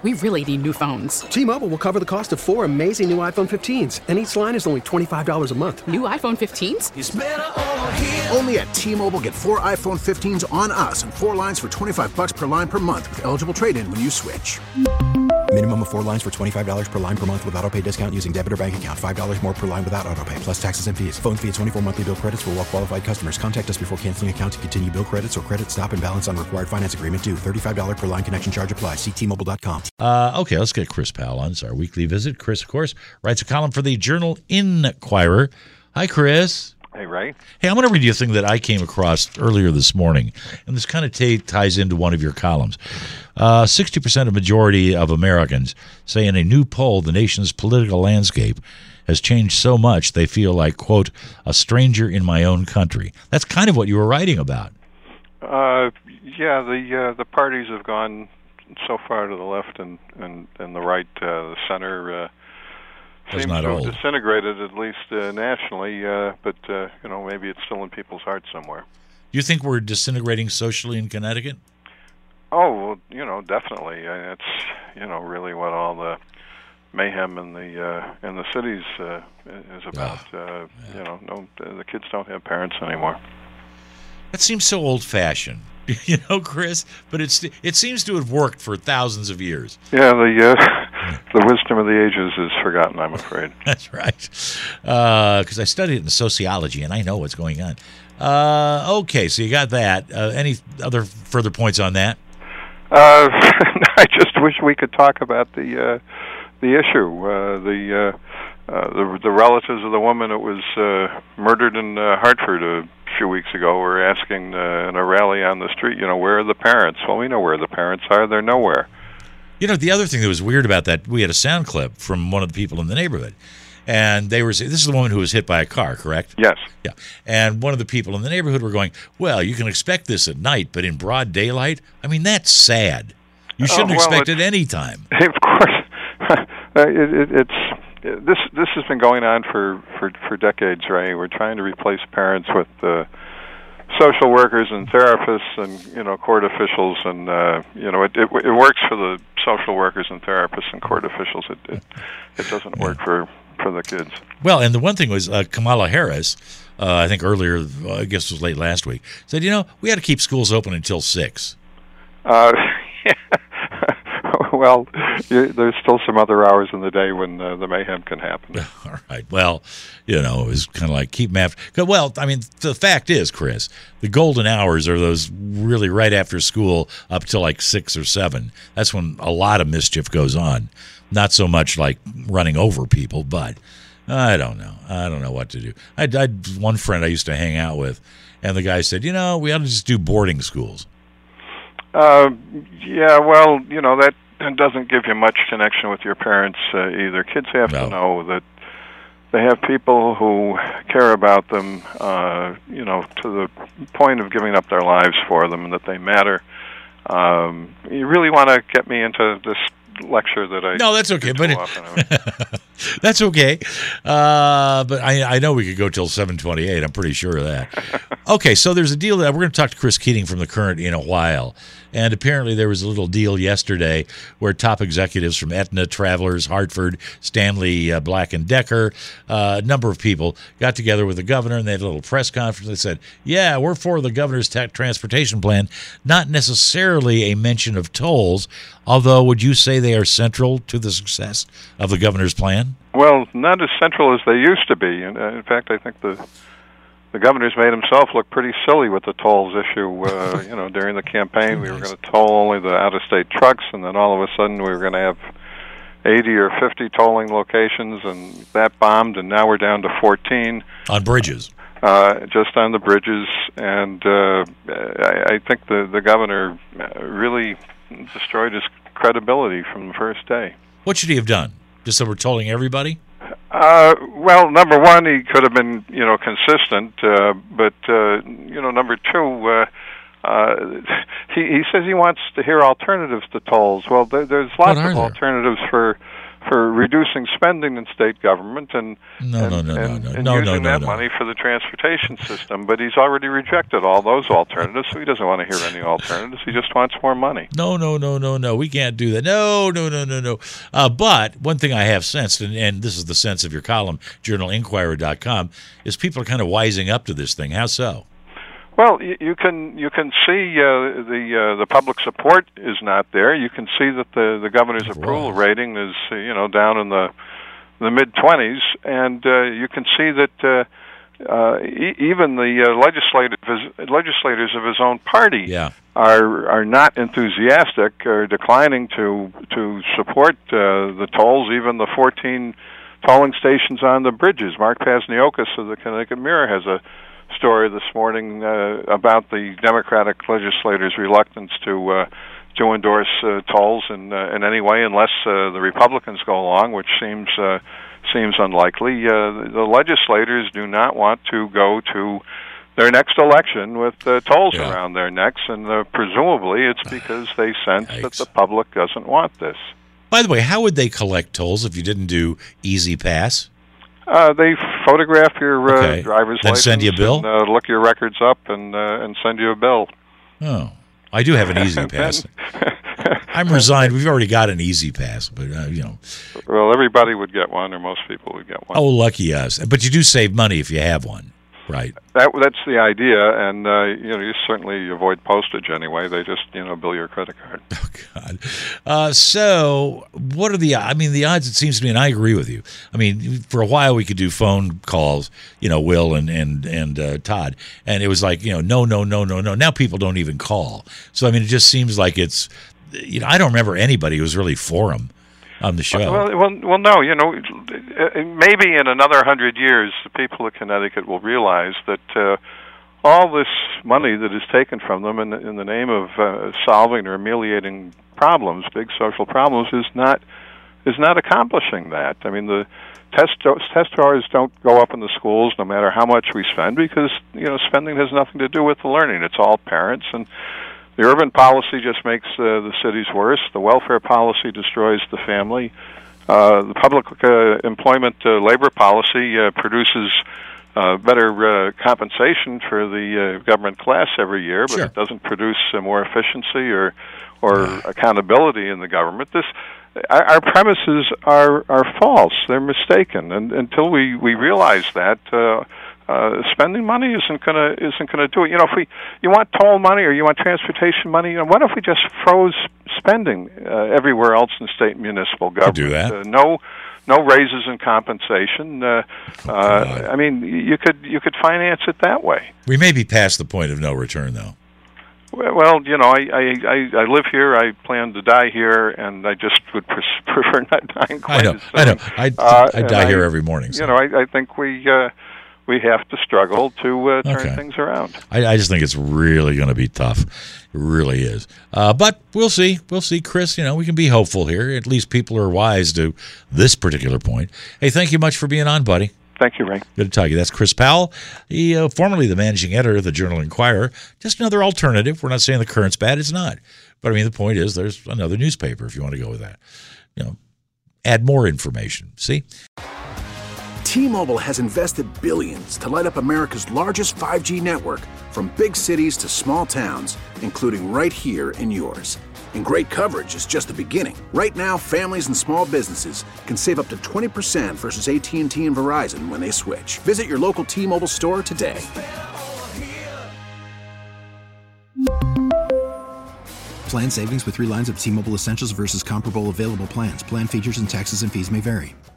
We really need new phones. T-Mobile will cover the cost of 4 amazing new iPhone 15s, and each line is only $25 a month. New iPhone 15s? It's better over here. Only at T-Mobile, get 4 iPhone 15s on us and 4 lines for $25 per line per month with eligible trade-in when you switch. Minimum of 4 lines for $25 per line per month with autopay discount using debit or bank account. $5 more per line without autopay, plus taxes and fees. Phone fee at 24 monthly bill credits for well-qualified customers. Contact us before canceling account to continue bill credits or credit stop and balance on required finance agreement due. $35 per line connection charge applies. See T-Mobile.com. Okay, let's get Chris Powell on. It's our weekly visit. Chris, of course, writes a column for the Journal Inquirer. Hi, Chris. Hey, Ray. Hey, I'm going to read you a thing that I came across earlier this morning, and this kind of ties into one of your columns. 60% of majority of Americans say in a new poll the nation's political landscape has changed so much they feel like, quote, a stranger in my own country. That's kind of what you were writing about. The parties have gone so far to the left and the right, the center seems to have disintegrated, at least nationally, but maybe it's still in people's hearts somewhere. You think we're disintegrating socially in Connecticut? Oh, well, definitely. It's really what all the mayhem in the cities is about. The kids don't have parents anymore. That seems so old-fashioned. Chris, but it seems to have worked for thousands of years. Yeah, the wisdom of the ages is forgotten, I'm afraid. That's right, because I studied it in sociology, and I know what's going on. Okay, so you got that. Any other further points on that? I just wish we could talk about the issue. The relatives of the woman that was murdered in Hartford a few weeks ago were asking in a rally on the street, where are the parents? Well, we know where the parents are. They're nowhere. The other thing that was weird about that, we had a sound clip from one of the people in the neighborhood, and they were saying, this is the woman who was hit by a car, correct? Yes. Yeah. And one of the people in the neighborhood were going, well, you can expect this at night, but in broad daylight? I mean, that's sad. You shouldn't expect it any time. Of course. This has been going on for decades, right? We're trying to replace parents with social workers and therapists and court officials, and it works for the social workers and therapists and court officials. It doesn't work for the kids. Well, and the one thing was Kamala Harris, I think earlier, I guess it was late last week, said, we had to keep schools open until 6. Well, there's still some other hours in the day when the mayhem can happen. All right. Well, it was kind of like keep them after. Well, I mean, the fact is, Chris, the golden hours are those really right after school up till like 6 or 7. That's when a lot of mischief goes on. Not so much like running over people, but I don't know. I don't know what to do. I one friend I used to hang out with, and the guy said, we ought to just do boarding schools. That doesn't give you much connection with your parents either. Kids have to know that they have people who care about them, to the point of giving up their lives for them, and that they matter. You really want to get me into this lecture that I... No, that's okay. That's okay. But I know we could go till 7:28. I'm pretty sure of that. Okay, so there's a deal that we're going to talk to Chris Keating from The Current in a while. And apparently there was a little deal yesterday where top executives from Aetna, Travelers, Hartford, Stanley Black & Decker, a number of people got together with the governor, and they had a little press conference. They said, yeah, we're for the governor's transportation plan, not necessarily a mention of tolls, although would you say they are central to the success of the governor's plan? Well, not as central as they used to be. And in fact, I think the governor's made himself look pretty silly with the tolls issue. During the campaign, we were going to toll only the out-of-state trucks, and then all of a sudden we were going to have 80 or 50 tolling locations, and that bombed, and now we're down to 14. On bridges. Just on the bridges, and I think the governor really destroyed his credibility from the first day. What should he have done? Just so we're tolling everybody? Well, number one, he could have been, consistent, but number two, he says he wants to hear alternatives to tolls. Well, there's lots of alternatives for reducing spending in state government and using that money for the transportation system. But he's already rejected all those alternatives, so he doesn't want to hear any alternatives. He just wants more money. No. We can't do that. No. But one thing I have sensed, and this is the sense of your column, journalinquirer.com, is people are kind of wising up to this thing. How so? Well, you can see the public support is not there. You can see that the governor's approval rating is down in the mid-20s, and you can see that even the legislators of his own party are not enthusiastic or declining to support the tolls, even the 14 tolling stations on the bridges. Mark Pasniokis of the Connecticut Mirror has a story this morning about the Democratic legislators' reluctance to endorse tolls in any way, unless the Republicans go along, which seems unlikely. The legislators do not want to go to their next election with tolls around their necks, and presumably it's because they sense that the public doesn't want this. By the way, how would they collect tolls if you didn't do Easy Pass? They photograph your driver's license, send you a bill, and look your records up, and send you a bill. Oh, I do have an Easy Pass. I'm resigned. We've already got an Easy Pass, but Well, everybody would get one, or most people would get one. Oh, lucky us! But you do save money if you have one, right? That's the idea, and you certainly avoid postage anyway. They just bill your credit card. Oh God! So what are the odds? It seems to me, and I agree with you. I mean, for a while we could do phone calls, Will and Todd, and it was like no. Now people don't even call. So it just seems like it's I don't remember anybody who was really for them on the show. Well, no. Maybe in another 100 years, the people of Connecticut will realize that all this money that is taken from them in the name of solving or ameliorating problems, big social problems, is not accomplishing that. I mean, the test scores don't go up in the schools no matter how much we spend, because spending has nothing to do with the learning. It's all parents, and the urban policy just makes the cities worse. The welfare policy destroys the family. The public employment labor policy produces better compensation for the government class every year, but it doesn't produce more efficiency or accountability in the government. Our premises are false. They're mistaken, and until we realize that. Spending money isn't gonna do it. If you want toll money or you want transportation money, what if we just froze spending everywhere else in state and municipal government? Do that. No raises in compensation. You could finance it that way. We may be past the point of no return, though. Well, I live here. I plan to die here, and I just would prefer not dying quite as soon. I know. I die here every morning. So. I think we have to struggle to turn things around. I just think it's really going to be tough. It really is. But we'll see. We'll see, Chris. We can be hopeful here. At least people are wise to this particular point. Hey, thank you much for being on, buddy. Thank you, Ray. Good to talk to you. That's Chris Powell, formerly the managing editor of the Journal-Inquirer. Just another alternative. We're not saying the Current's bad. It's not. But, the point is there's another newspaper if you want to go with that. Add more information. See? T-Mobile has invested billions to light up America's largest 5G network, from big cities to small towns, including right here in yours. And great coverage is just the beginning. Right now, families and small businesses can save up to 20% versus AT&T and Verizon when they switch. Visit your local T-Mobile store today. Plan savings with 3 lines of T-Mobile Essentials versus comparable available plans. Plan features and taxes and fees may vary.